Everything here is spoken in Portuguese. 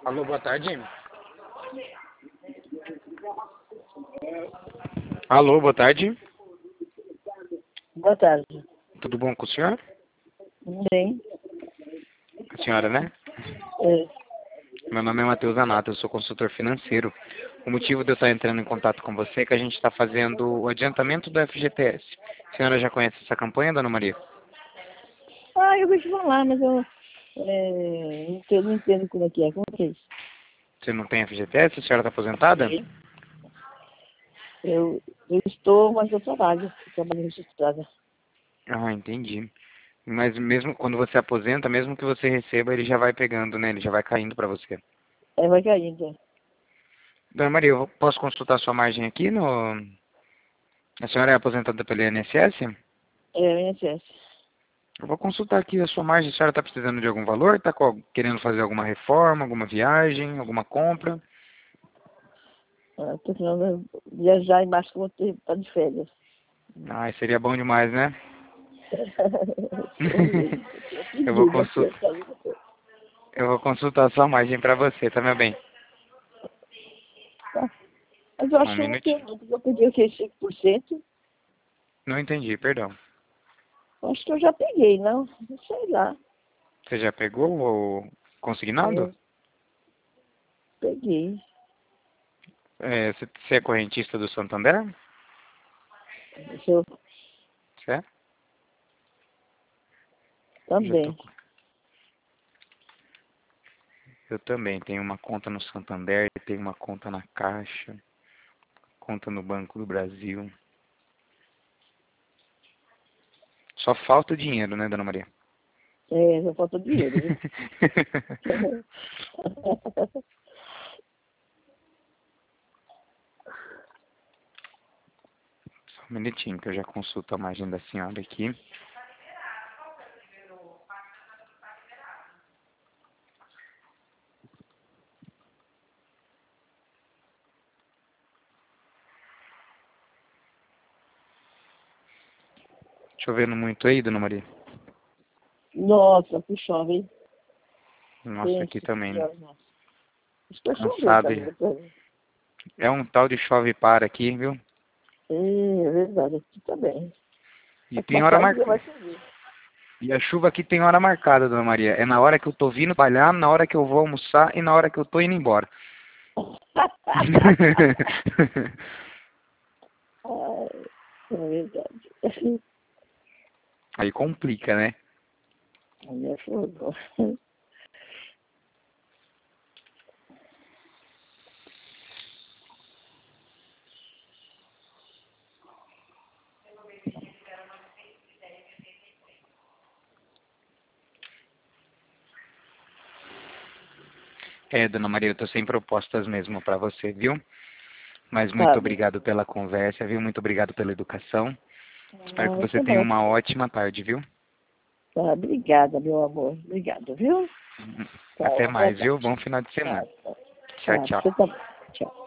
Alô, boa tarde. Alô, boa tarde. Boa tarde. Tudo bom com o senhor? Bem, A senhora, né? é, Meu nome é Matheus Anato, eu sou consultor financeiro. O motivo de eu estar entrando em contato com você é que a gente está fazendo o adiantamento do FGTS. A senhora já conhece essa campanha, dona Maria? eu vou te falar, mas eu não entendo como é que é. Como é que é isso? Você não tem FGTS? A senhora está aposentada? Eu estou, mas eu trabalho registrada. Ah, entendi. Mas mesmo quando você aposenta, mesmo que você receba, ele já vai pegando, né? Ele já vai caindo para você. Vai caindo. Dona Maria, eu posso consultar sua margem aqui no... A senhora é aposentada pelo INSS? É, o INSS. Eu vou consultar aqui a sua margem. A senhora está precisando de algum valor? Está querendo fazer alguma reforma, alguma viagem, alguma compra? Estou querendo viajar embaixo com você para de férias. Ai, seria bom demais, né? Eu vou Pedido aqui, consultar, eu vou consultar a sua margem para você, tá, meu bem? tá? Mas eu Um acho que eu não tenho, minutinho. não, porque eu peguei o que? 5%. Não entendi, perdão. Eu acho que eu já peguei, não? Não sei lá. Você já pegou o consignado? É, peguei. Você é correntista do Santander? Deixa eu Você é? Já tô... também. Eu também tenho uma conta no Santander, tenho uma conta na Caixa, conta no Banco do Brasil. Só falta o dinheiro, né, dona Maria? Já falta dinheiro, viu? Só um minutinho que eu já consulto a margem da senhora aqui. Chovendo muito aí, dona Maria? Nossa, que chove, hein? Nossa, aqui Pensa, também. nossa. Acho que vai chover Cansado. também. Depois. É um tal de chove e para aqui, viu? É verdade, aqui também. E Daqui tem uma hora saída marcada. vai chover. E a chuva aqui tem hora marcada, dona Maria. É na hora que eu tô vindo trabalhar, na hora que eu vou almoçar e na hora que eu tô indo embora. Ai, é verdade. Aí complica, né? Aí é fogo. É, dona Maria, eu tô sem propostas mesmo pra você, viu? Mas muito Tá bom. obrigado pela conversa, viu? Muito obrigado pela educação. Espero que você Tá tenha bom. uma ótima tarde, viu? Tá, obrigada, meu amor. Obrigada, viu? Tá, Até uma boa mais, viu? tarde. Bom final de Tá, semana. tá. Tchau, Tá, tchau. você também. Tchau.